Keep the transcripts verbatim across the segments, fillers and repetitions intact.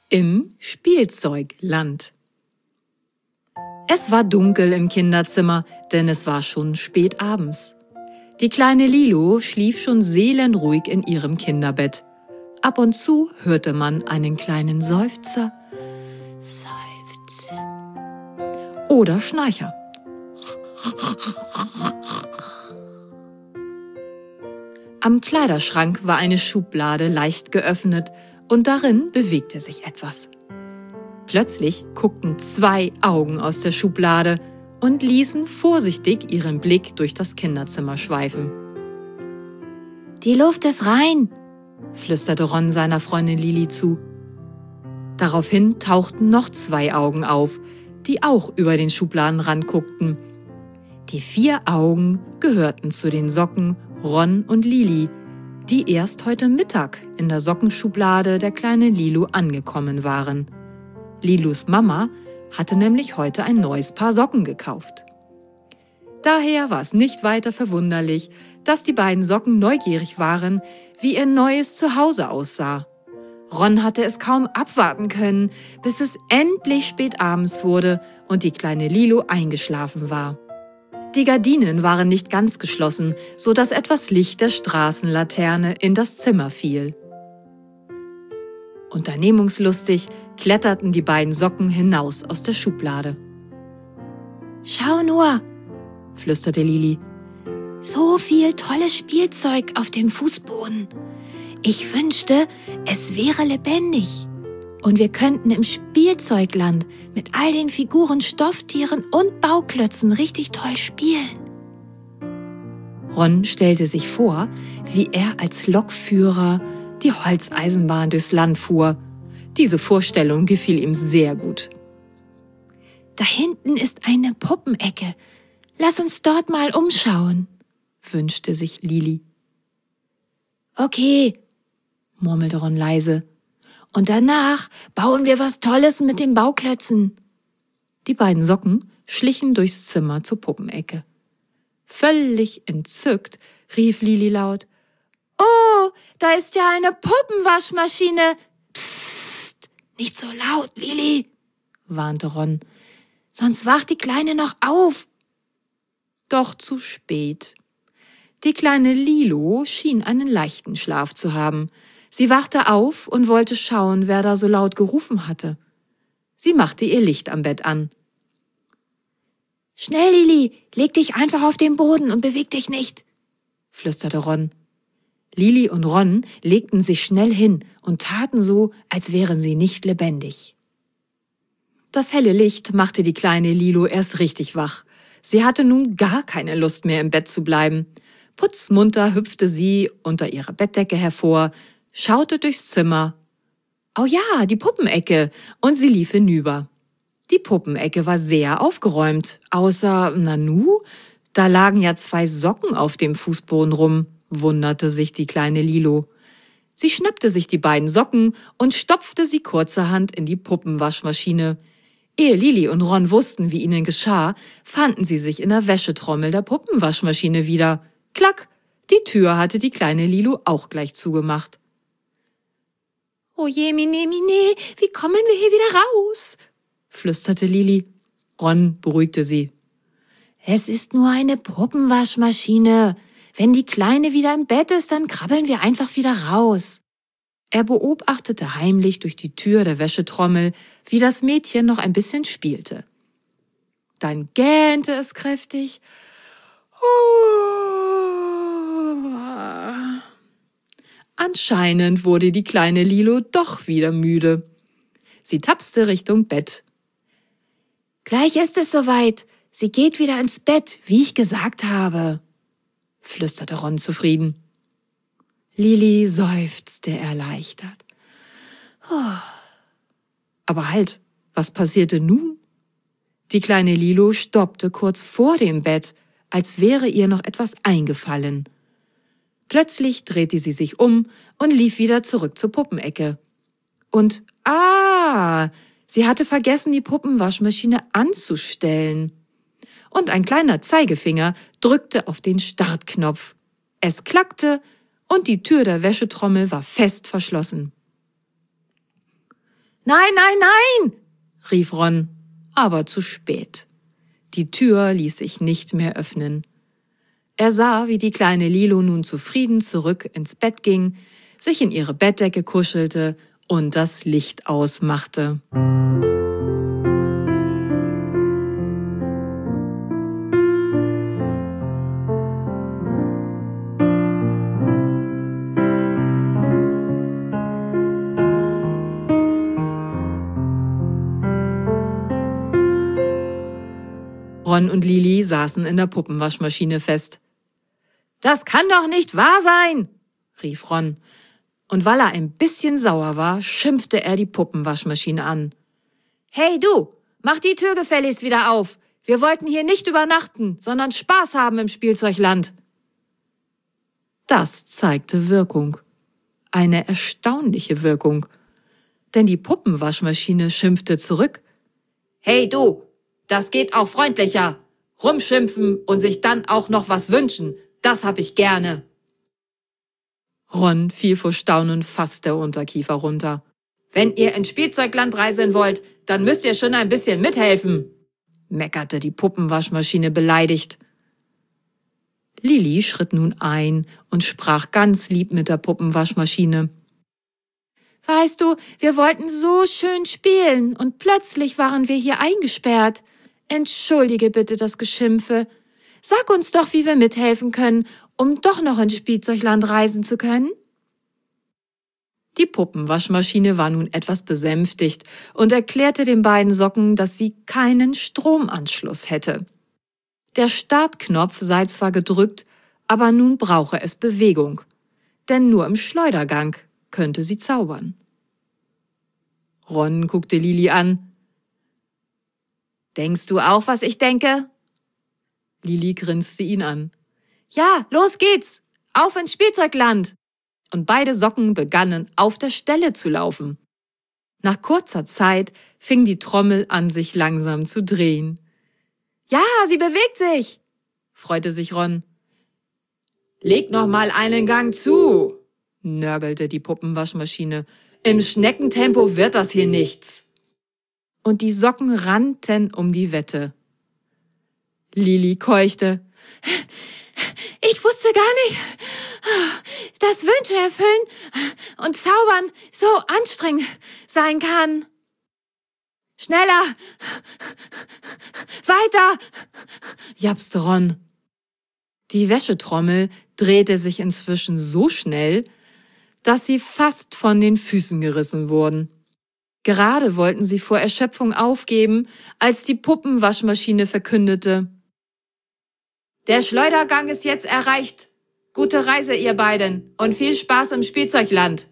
Im Spielzeugland. Es war dunkel im Kinderzimmer, denn es war schon spät abends. Die kleine Lilo schlief schon seelenruhig in ihrem Kinderbett. Ab und zu hörte man einen kleinen Seufzer. Seufzer. Oder Schnarcher. Am Kleiderschrank war eine Schublade leicht geöffnet und darin bewegte sich etwas. Plötzlich guckten zwei Augen aus der Schublade und ließen vorsichtig ihren Blick durch das Kinderzimmer schweifen. »Die Luft ist rein«, flüsterte Ron seiner Freundin Lili zu. Daraufhin tauchten noch zwei Augen auf, die auch über den Schubladenrand guckten. Die vier Augen gehörten zu den Socken Ron und Lili, die erst heute Mittag in der Sockenschublade der kleinen Lilo angekommen waren. Lilus Mama hatte nämlich heute ein neues Paar Socken gekauft. Daher war es nicht weiter verwunderlich, dass die beiden Socken neugierig waren, wie ihr neues Zuhause aussah. Ron hatte es kaum abwarten können, bis es endlich spät abends wurde und die kleine Lilo eingeschlafen war. Die Gardinen waren nicht ganz geschlossen, so dass etwas Licht der Straßenlaterne in das Zimmer fiel. Unternehmungslustig kletterten die beiden Socken hinaus aus der Schublade. »Schau nur«, flüsterte Lili. »So viel tolles Spielzeug auf dem Fußboden. Ich wünschte, es wäre lebendig. Und wir könnten im Spielzeugland mit all den Figuren, Stofftieren und Bauklötzen richtig toll spielen.« Ron stellte sich vor, wie er als Lokführer die Holzeisenbahn durchs Land fuhr. Diese Vorstellung gefiel ihm sehr gut. »Da hinten ist eine Puppenecke. Lass uns dort mal umschauen«, wünschte sich Lili. »Okay«, murmelte Ron leise. »Und danach bauen wir was Tolles mit den Bauklötzen.« Die beiden Socken schlichen durchs Zimmer zur Puppenecke. Völlig entzückt rief Lili laut: »Oh, da ist ja eine Puppenwaschmaschine!« »Psst, nicht so laut, Lili«, warnte Ron. »Sonst wacht die Kleine noch auf.« Doch zu spät. Die kleine Lilo schien einen leichten Schlaf zu haben. Sie wachte auf und wollte schauen, wer da so laut gerufen hatte. Sie machte ihr Licht am Bett an. »Schnell, Lili, leg dich einfach auf den Boden und beweg dich nicht«, flüsterte Ron. Lili und Ron legten sich schnell hin und taten so, als wären sie nicht lebendig. Das helle Licht machte die kleine Lilo erst richtig wach. Sie hatte nun gar keine Lust mehr, im Bett zu bleiben. Putzmunter hüpfte sie unter ihrer Bettdecke hervor, schaute durchs Zimmer. Oh ja, die Puppenecke, und sie lief hinüber. Die Puppenecke war sehr aufgeräumt, außer, Nanu, da lagen ja zwei Socken auf dem Fußboden rum, wunderte sich die kleine Lilo. Sie schnappte sich die beiden Socken und stopfte sie kurzerhand in die Puppenwaschmaschine. Ehe Lili und Ron wussten, wie ihnen geschah, fanden sie sich in der Wäschetrommel der Puppenwaschmaschine wieder. Klack, die Tür hatte die kleine Lilo auch gleich zugemacht. »Oh je, mine, mine, wie kommen wir hier wieder raus?«, flüsterte Lili. Ron beruhigte sie. »Es ist nur eine Puppenwaschmaschine. Wenn die Kleine wieder im Bett ist, dann krabbeln wir einfach wieder raus.« Er beobachtete heimlich durch die Tür der Wäschetrommel, wie das Mädchen noch ein bisschen spielte. Dann gähnte es kräftig. Anscheinend wurde die kleine Lilo doch wieder müde. Sie tapste Richtung Bett. »Gleich ist es soweit. Sie geht wieder ins Bett, wie ich gesagt habe«, flüsterte Ron zufrieden. Lili seufzte erleichtert. Oh. Aber halt, was passierte nun? Die kleine Lilo stoppte kurz vor dem Bett, als wäre ihr noch etwas eingefallen. Plötzlich drehte sie sich um und lief wieder zurück zur Puppenecke. Und, ah, sie hatte vergessen, die Puppenwaschmaschine anzustellen. Und ein kleiner Zeigefinger drückte auf den Startknopf. Es klackte und die Tür der Wäschetrommel war fest verschlossen. Nein, nein, nein, rief Ron, aber zu spät. Die Tür ließ sich nicht mehr öffnen. Er sah, wie die kleine Lilo nun zufrieden zurück ins Bett ging, sich in ihre Bettdecke kuschelte und das Licht ausmachte. Ron und Lili saßen in der Puppenwaschmaschine fest. »Das kann doch nicht wahr sein«, rief Ron. Und weil er ein bisschen sauer war, schimpfte er die Puppenwaschmaschine an. »Hey du, mach die Tür gefälligst wieder auf. Wir wollten hier nicht übernachten, sondern Spaß haben im Spielzeugland.« Das zeigte Wirkung. Eine erstaunliche Wirkung. Denn die Puppenwaschmaschine schimpfte zurück. »Hey du, das geht auch freundlicher. Rumschimpfen und sich dann auch noch was wünschen, das hab ich gerne.« Ron fiel vor Staunen fast der Unterkiefer runter. »Wenn ihr ins Spielzeugland reisen wollt, dann müsst ihr schon ein bisschen mithelfen«, meckerte die Puppenwaschmaschine beleidigt. Lili schritt nun ein und sprach ganz lieb mit der Puppenwaschmaschine. »Weißt du, wir wollten so schön spielen und plötzlich waren wir hier eingesperrt. Entschuldige bitte das Geschimpfe. Sag uns doch, wie wir mithelfen können, um doch noch ins Spielzeugland reisen zu können.« Die Puppenwaschmaschine war nun etwas besänftigt und erklärte den beiden Socken, dass sie keinen Stromanschluss hätte. Der Startknopf sei zwar gedrückt, aber nun brauche es Bewegung, denn nur im Schleudergang könnte sie zaubern. Ron guckte Lili an. »Denkst du auch, was ich denke?« Lili grinste ihn an. »Ja, los geht's! Auf ins Spielzeugland!« Und beide Socken begannen auf der Stelle zu laufen. Nach kurzer Zeit fing die Trommel an, sich langsam zu drehen. »Ja, sie bewegt sich«, freute sich Ron. »Leg noch mal einen Gang zu«, nörgelte die Puppenwaschmaschine. »Im Schneckentempo wird das hier nichts.« Und die Socken rannten um die Wette. Lili keuchte. »Ich wusste gar nicht, dass Wünsche erfüllen und zaubern so anstrengend sein kann. Schneller! Weiter!« japste Ron. Die Wäschetrommel drehte sich inzwischen so schnell, dass sie fast von den Füßen gerissen wurden. Gerade wollten sie vor Erschöpfung aufgeben, als die Puppenwaschmaschine verkündete: »Der Schleudergang ist jetzt erreicht. Gute Reise, ihr beiden, und viel Spaß im Spielzeugland.«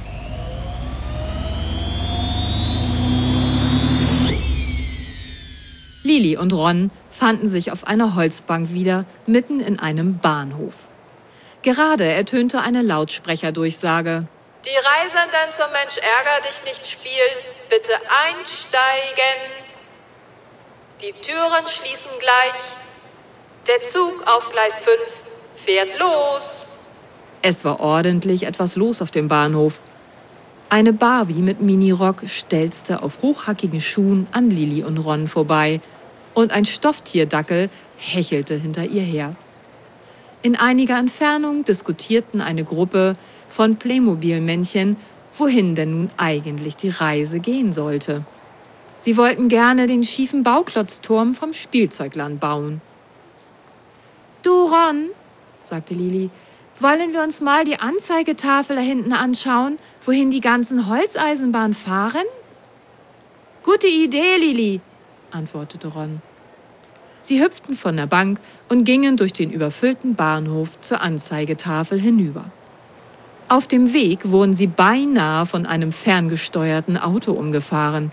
Lili und Ron fanden sich auf einer Holzbank wieder, mitten in einem Bahnhof. Gerade ertönte eine Lautsprecherdurchsage. »Die Reisenden zum Mensch ärger dich nicht Spiel, bitte einsteigen. Die Türen schließen gleich. Der Zug auf Gleis fünf fährt los.« Es war ordentlich etwas los auf dem Bahnhof. Eine Barbie mit Minirock stelzte auf hochhackigen Schuhen an Lili und Ron vorbei und ein Stofftierdackel hechelte hinter ihr her. In einiger Entfernung diskutierten eine Gruppe von Playmobil-Männchen, wohin denn nun eigentlich die Reise gehen sollte. Sie wollten gerne den schiefen Bauklotzturm vom Spielzeugland bauen. »Du, Ron«, sagte Lili, »wollen wir uns mal die Anzeigetafel da hinten anschauen, wohin die ganzen Holzeisenbahnen fahren?« »Gute Idee, Lili«, antwortete Ron. Sie hüpften von der Bank und gingen durch den überfüllten Bahnhof zur Anzeigetafel hinüber. Auf dem Weg wurden sie beinahe von einem ferngesteuerten Auto umgefahren.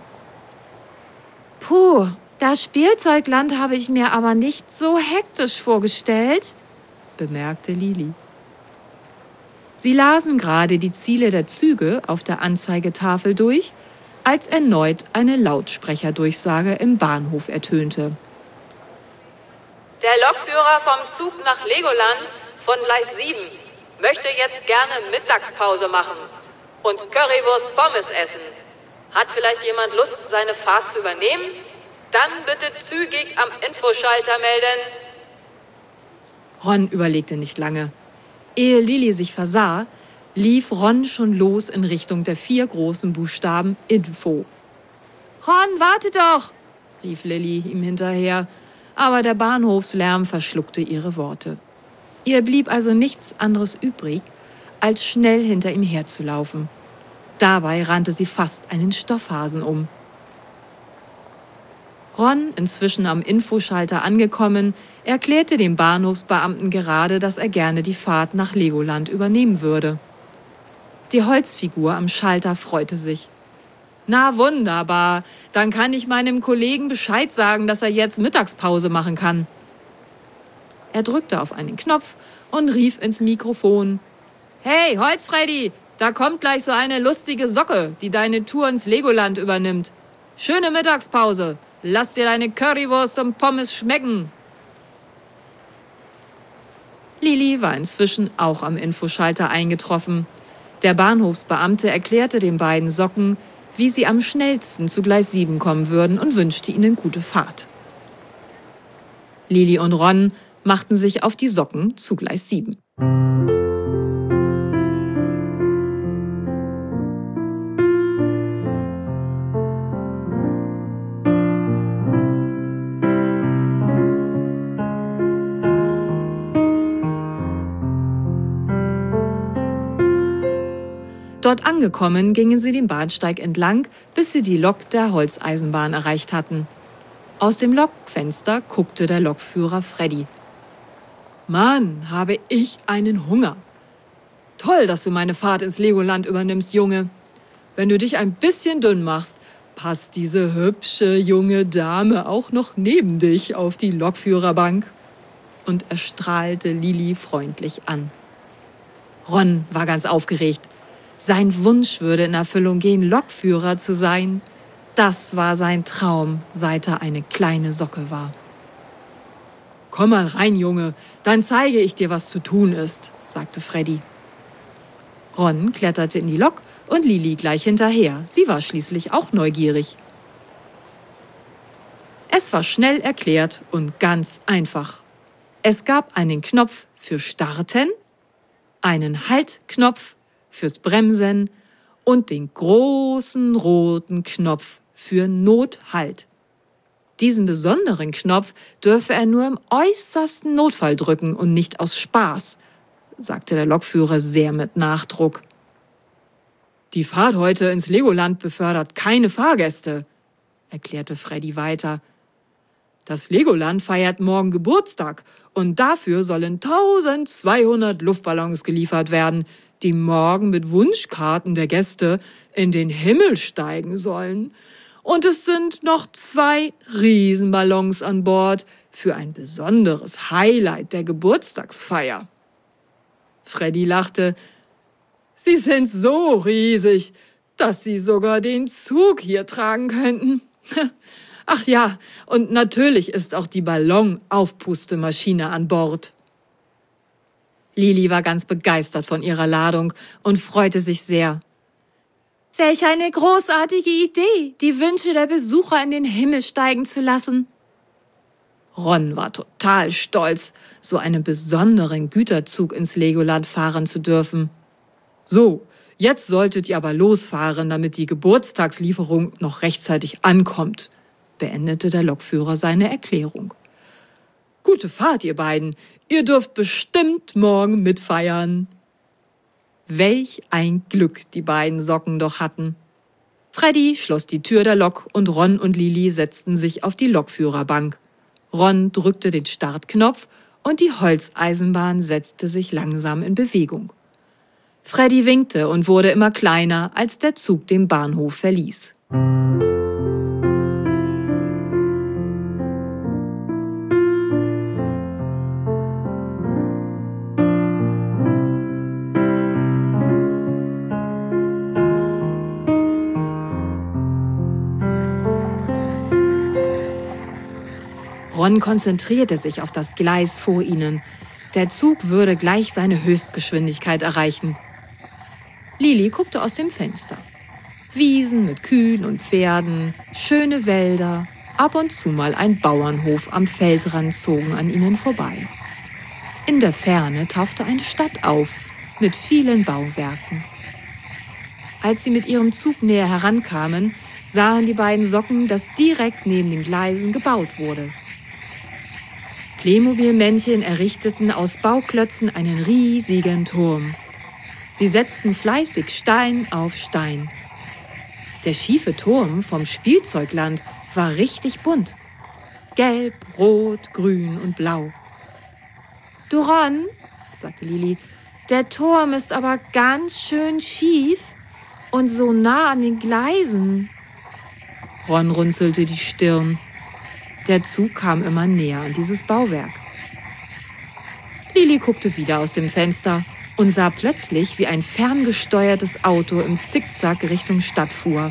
»Puh, das Spielzeugland habe ich mir aber nicht so hektisch vorgestellt«, bemerkte Lili. Sie lasen gerade die Ziele der Züge auf der Anzeigetafel durch, als erneut eine Lautsprecherdurchsage im Bahnhof ertönte. »Der Lokführer vom Zug nach Legoland von Gleis sieben möchte jetzt gerne Mittagspause machen und Currywurst Pommes essen. Hat vielleicht jemand Lust, seine Fahrt zu übernehmen? Dann bitte zügig am Infoschalter melden. Ron überlegte nicht lange. Ehe Lili sich versah, lief Ron schon los in Richtung der vier großen Buchstaben Info. »Ron, warte doch«, rief Lili ihm hinterher, aber der Bahnhofslärm verschluckte ihre Worte. Ihr blieb also nichts anderes übrig, als schnell hinter ihm herzulaufen. Dabei rannte sie fast einen Stoffhasen um. Ron, inzwischen am Infoschalter angekommen, erklärte dem Bahnhofsbeamten gerade, dass er gerne die Fahrt nach Legoland übernehmen würde. Die Holzfigur am Schalter freute sich. »Na wunderbar, dann kann ich meinem Kollegen Bescheid sagen, dass er jetzt Mittagspause machen kann.« Er drückte auf einen Knopf und rief ins Mikrofon. »Hey, Holzfreddy, da kommt gleich so eine lustige Socke, die deine Tour ins Legoland übernimmt. Schöne Mittagspause. Lass dir deine Currywurst und Pommes schmecken.« Lili war inzwischen auch am Infoschalter eingetroffen. Der Bahnhofsbeamte erklärte den beiden Socken, wie sie am schnellsten zu Gleis sieben kommen würden und wünschte ihnen gute Fahrt. Lili und Ron machten sich auf die Socken zu Gleis sieben. Dort angekommen, gingen sie den Bahnsteig entlang, bis sie die Lok der Holzeisenbahn erreicht hatten. Aus dem Lokfenster guckte der Lokführer Freddy. »Mann, habe ich einen Hunger. Toll, dass du meine Fahrt ins Legoland übernimmst, Junge. Wenn du dich ein bisschen dünn machst, passt diese hübsche junge Dame auch noch neben dich auf die Lokführerbank.« Und er strahlte Lili freundlich an. Ron war ganz aufgeregt. Sein Wunsch würde in Erfüllung gehen, Lokführer zu sein. Das war sein Traum, seit er eine kleine Socke war. »Komm mal rein, Junge, dann zeige ich dir, was zu tun ist«, sagte Freddy. Ron kletterte in die Lok und Lili gleich hinterher. Sie war schließlich auch neugierig. Es war schnell erklärt und ganz einfach. Es gab einen Knopf für Starten, einen Halt-Knopf fürs Bremsen und den großen roten Knopf für Nothalt. Diesen besonderen Knopf dürfe er nur im äußersten Notfall drücken und nicht aus Spaß, sagte der Lokführer sehr mit Nachdruck. »Die Fahrt heute ins Legoland befördert keine Fahrgäste«, erklärte Freddy weiter. »Das Legoland feiert morgen Geburtstag und dafür sollen eintausendzweihundert Luftballons geliefert werden, die morgen mit Wunschkarten der Gäste in den Himmel steigen sollen. Und es sind noch zwei Riesenballons an Bord für ein besonderes Highlight der Geburtstagsfeier.« Freddy lachte. »Sie sind so riesig, dass sie sogar den Zug hier tragen könnten. Ach ja, und natürlich ist auch die Ballonaufpustemaschine an Bord.« Lili war ganz begeistert von ihrer Ladung und freute sich sehr. »Welch eine großartige Idee, die Wünsche der Besucher in den Himmel steigen zu lassen.« Ron war total stolz, so einen besonderen Güterzug ins Legoland fahren zu dürfen. »So, jetzt solltet ihr aber losfahren, damit die Geburtstagslieferung noch rechtzeitig ankommt«, beendete der Lokführer seine Erklärung. »Gute Fahrt, ihr beiden. Ihr dürft bestimmt morgen mitfeiern.« Welch ein Glück die beiden Socken doch hatten. Freddy schloss die Tür der Lok und Ron und Lili setzten sich auf die Lokführerbank. Ron drückte den Startknopf und die Holzeisenbahn setzte sich langsam in Bewegung. Freddy winkte und wurde immer kleiner, als der Zug den Bahnhof verließ. Ron konzentrierte sich auf das Gleis vor ihnen. Der Zug würde gleich seine Höchstgeschwindigkeit erreichen. Lili guckte aus dem Fenster. Wiesen mit Kühen und Pferden, schöne Wälder, ab und zu mal ein Bauernhof am Feldrand zogen an ihnen vorbei. In der Ferne tauchte eine Stadt auf, mit vielen Bauwerken. Als sie mit ihrem Zug näher herankamen, sahen die beiden Socken, dass direkt neben den Gleisen gebaut wurde. Playmobil-Männchen errichteten aus Bauklötzen einen riesigen Turm. Sie setzten fleißig Stein auf Stein. Der schiefe Turm vom Spielzeugland war richtig bunt. Gelb, rot, grün und blau. »Du Ron«, sagte Lili, »der Turm ist aber ganz schön schief und so nah an den Gleisen.« Ron runzelte die Stirn. Der Zug kam immer näher an dieses Bauwerk. Lili guckte wieder aus dem Fenster und sah plötzlich, wie ein ferngesteuertes Auto im Zickzack Richtung Stadt fuhr.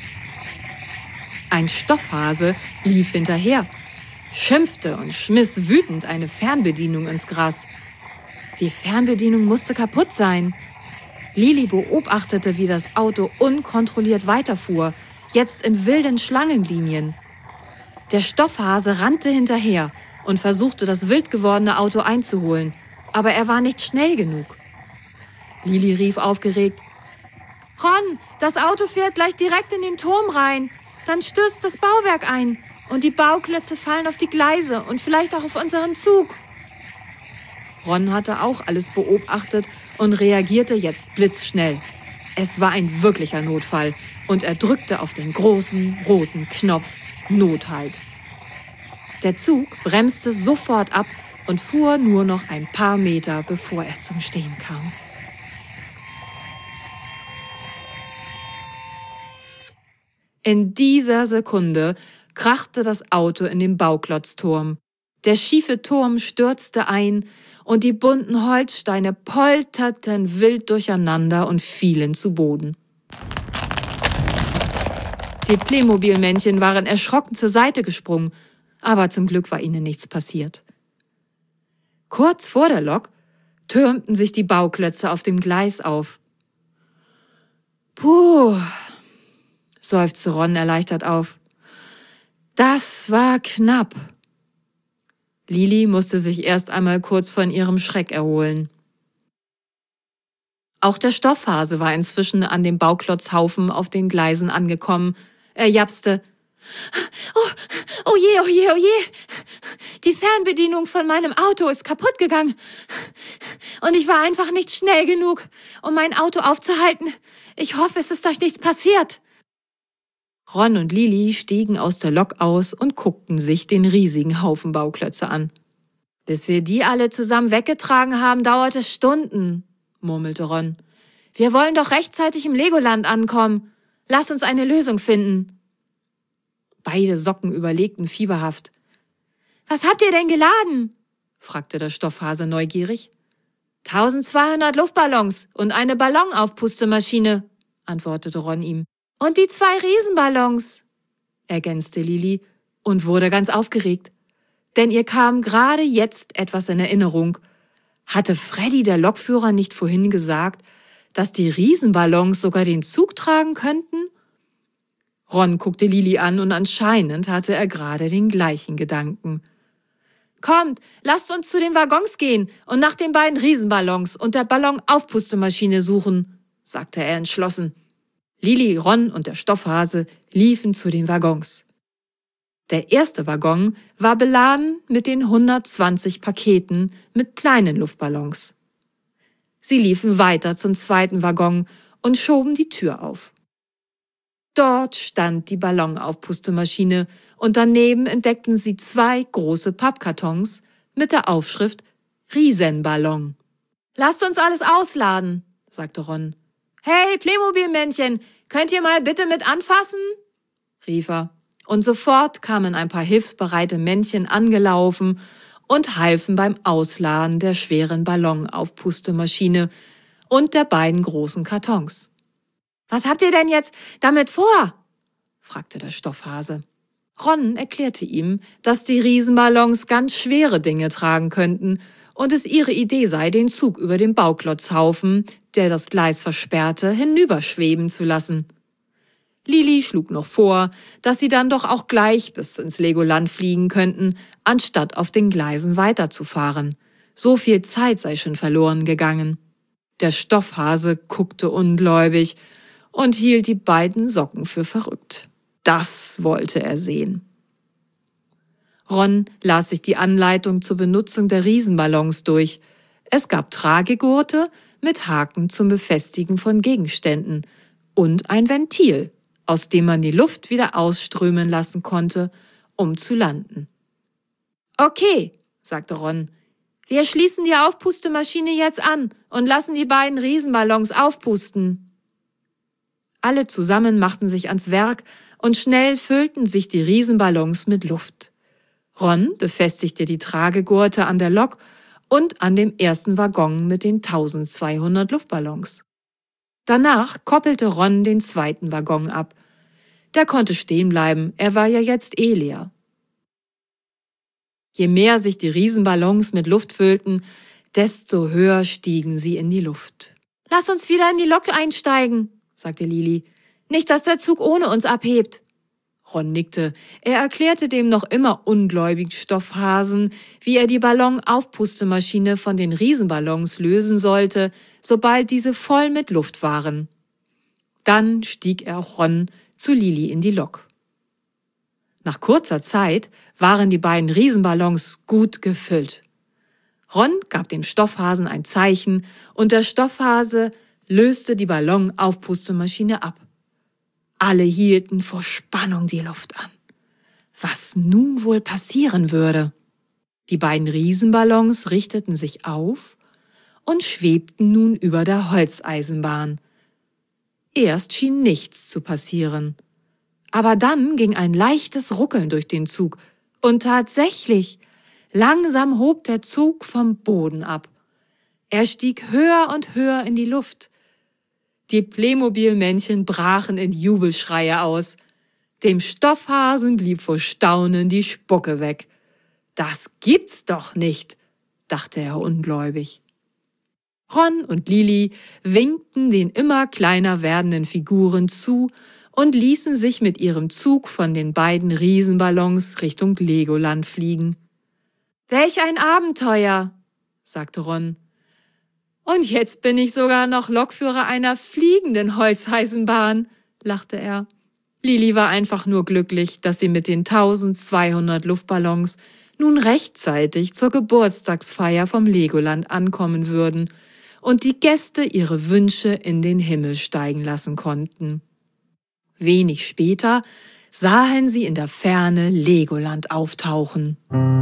Ein Stoffhase lief hinterher, schimpfte und schmiss wütend eine Fernbedienung ins Gras. Die Fernbedienung musste kaputt sein. Lili beobachtete, wie das Auto unkontrolliert weiterfuhr, jetzt in wilden Schlangenlinien. Der Stoffhase rannte hinterher und versuchte, das wild gewordene Auto einzuholen, aber er war nicht schnell genug. Lili rief aufgeregt: »Ron, das Auto fährt gleich direkt in den Turm rein. Dann stürzt das Bauwerk ein und die Bauklötze fallen auf die Gleise und vielleicht auch auf unseren Zug.« Ron hatte auch alles beobachtet und reagierte jetzt blitzschnell. Es war ein wirklicher Notfall und er drückte auf den großen roten Knopf Nothalt. Der Zug bremste sofort ab und fuhr nur noch ein paar Meter, bevor er zum Stehen kam. In dieser Sekunde krachte das Auto in den Bauklotzturm. Der schiefe Turm stürzte ein und die bunten Holzsteine polterten wild durcheinander und fielen zu Boden. Die Playmobil-Männchen waren erschrocken zur Seite gesprungen, aber zum Glück war ihnen nichts passiert. Kurz vor der Lok türmten sich die Bauklötze auf dem Gleis auf. »Puh«, seufzte Ron erleichtert auf. »Das war knapp.« Lili musste sich erst einmal kurz von ihrem Schreck erholen. Auch der Stoffhase war inzwischen an dem Bauklotzhaufen auf den Gleisen angekommen. Er japste: »Oh, oh je, oh je, oh je! Die Fernbedienung von meinem Auto ist kaputt gegangen. Und ich war einfach nicht schnell genug, um mein Auto aufzuhalten. Ich hoffe, es ist euch nichts passiert.« Ron und Lili stiegen aus der Lok aus und guckten sich den riesigen Haufen Bauklötze an. »Bis wir die alle zusammen weggetragen haben, dauert es Stunden«, murmelte Ron. »Wir wollen doch rechtzeitig im Legoland ankommen. Lass uns eine Lösung finden.« Beide Socken überlegten fieberhaft. »Was habt ihr denn geladen?«, fragte der Stoffhase neugierig. »tausendzweihundert Luftballons und eine Ballonaufpustemaschine«, antwortete Ron ihm. »Und die zwei Riesenballons«, ergänzte Lili und wurde ganz aufgeregt. Denn ihr kam gerade jetzt etwas in Erinnerung. Hatte Freddy, der Lokführer, nicht vorhin gesagt, dass die Riesenballons sogar den Zug tragen könnten? Ron guckte Lili an und anscheinend hatte er gerade den gleichen Gedanken. »Kommt, lasst uns zu den Waggons gehen und nach den beiden Riesenballons und der Ballonaufpustemaschine suchen«, sagte er entschlossen. Lili, Ron und der Stoffhase liefen zu den Waggons. Der erste Waggon war beladen mit den hundertzwanzig Paketen mit kleinen Luftballons. Sie liefen weiter zum zweiten Waggon und schoben die Tür auf. Dort stand die Ballonaufpustemaschine und daneben entdeckten sie zwei große Pappkartons mit der Aufschrift Riesenballon. »Lasst uns alles ausladen«, sagte Ron. »Hey, Playmobil-Männchen, könnt ihr mal bitte mit anfassen?«, rief er. Und sofort kamen ein paar hilfsbereite Männchen angelaufen und halfen beim Ausladen der schweren Ballonaufpustemaschine und der beiden großen Kartons. »Was habt ihr denn jetzt damit vor?«, fragte der Stoffhase. Ron erklärte ihm, dass die Riesenballons ganz schwere Dinge tragen könnten und es ihre Idee sei, den Zug über den Bauklotzhaufen, der das Gleis versperrte, hinüberschweben zu lassen. Lili schlug noch vor, dass sie dann doch auch gleich bis ins Legoland fliegen könnten, anstatt auf den Gleisen weiterzufahren. So viel Zeit sei schon verloren gegangen. Der Stoffhase guckte ungläubig und hielt die beiden Socken für verrückt. Das wollte er sehen. Ron las sich die Anleitung zur Benutzung der Riesenballons durch. Es gab Tragegurte mit Haken zum Befestigen von Gegenständen und ein Ventil, aus dem man die Luft wieder ausströmen lassen konnte, um zu landen. »Okay«, sagte Ron, »wir schließen die Aufpustemaschine jetzt an und lassen die beiden Riesenballons aufpusten.« Alle zusammen machten sich ans Werk und schnell füllten sich die Riesenballons mit Luft. Ron befestigte die Tragegurte an der Lok und an dem ersten Waggon mit den tausendzweihundert Luftballons. Danach koppelte Ron den zweiten Waggon ab. Der konnte stehen bleiben, er war ja jetzt eh leer. Je mehr sich die Riesenballons mit Luft füllten, desto höher stiegen sie in die Luft. »Lass uns wieder in die Lok einsteigen«, sagte Lili. »Nicht, dass der Zug ohne uns abhebt.« Ron nickte. Er erklärte dem noch immer ungläubigen Stoffhasen, wie er die Ballonaufpustemaschine von den Riesenballons lösen sollte, sobald diese voll mit Luft waren. Dann stieg er auch Ron zu Lili in die Lok. Nach kurzer Zeit waren die beiden Riesenballons gut gefüllt. Ron gab dem Stoffhasen ein Zeichen und der Stoffhase löste die Ballonaufpustemaschine ab. Alle hielten vor Spannung die Luft an. Was nun wohl passieren würde? Die beiden Riesenballons richteten sich auf und schwebten nun über der Holzeisenbahn. Erst schien nichts zu passieren. Aber dann ging ein leichtes Ruckeln durch den Zug und tatsächlich, langsam hob der Zug vom Boden ab. Er stieg höher und höher in die Luft. Die Playmobil-Männchen brachen in Jubelschreie aus. Dem Stoffhasen blieb vor Staunen die Spucke weg. »Das gibt's doch nicht«, dachte er ungläubig. Ron und Lili winkten den immer kleiner werdenden Figuren zu und ließen sich mit ihrem Zug von den beiden Riesenballons Richtung Legoland fliegen. »Welch ein Abenteuer«, sagte Ron. »Und jetzt bin ich sogar noch Lokführer einer fliegenden Holzeisenbahn«, lachte er. Lili war einfach nur glücklich, dass sie mit den eintausendzweihundert Luftballons nun rechtzeitig zur Geburtstagsfeier vom Legoland ankommen würden und die Gäste ihre Wünsche in den Himmel steigen lassen konnten. Wenig später sahen sie in der Ferne Legoland auftauchen.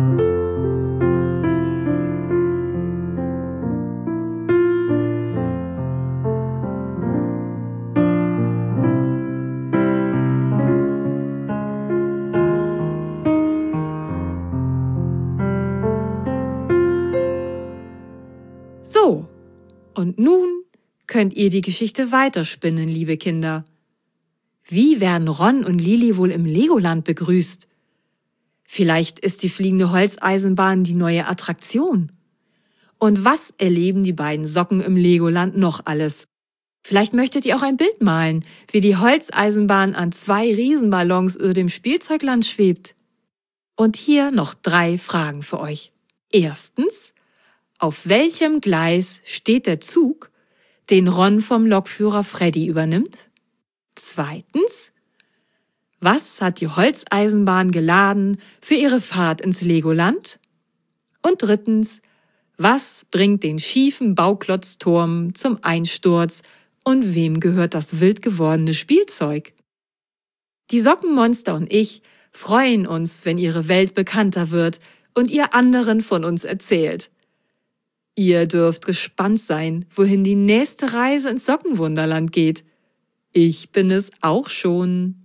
So, und nun könnt ihr die Geschichte weiterspinnen, liebe Kinder. Wie werden Ron und Lili wohl im Legoland begrüßt? Vielleicht ist die fliegende Holzeisenbahn die neue Attraktion. Und was erleben die beiden Socken im Legoland noch alles? Vielleicht möchtet ihr auch ein Bild malen, wie die Holzeisenbahn an zwei Riesenballons über dem Spielzeugland schwebt. Und hier noch drei Fragen für euch. Erstens, auf welchem Gleis steht der Zug, den Ron vom Lokführer Freddy übernimmt? Zweitens, was hat die Holzeisenbahn geladen für ihre Fahrt ins Legoland? Und drittens, was bringt den schiefen Bauklotzturm zum Einsturz und wem gehört das wild gewordene Spielzeug? Die Sockenmonster und ich freuen uns, wenn ihre Welt bekannter wird und ihr anderen von uns erzählt. Ihr dürft gespannt sein, wohin die nächste Reise ins Sockenwunderland geht. Ich bin es auch schon.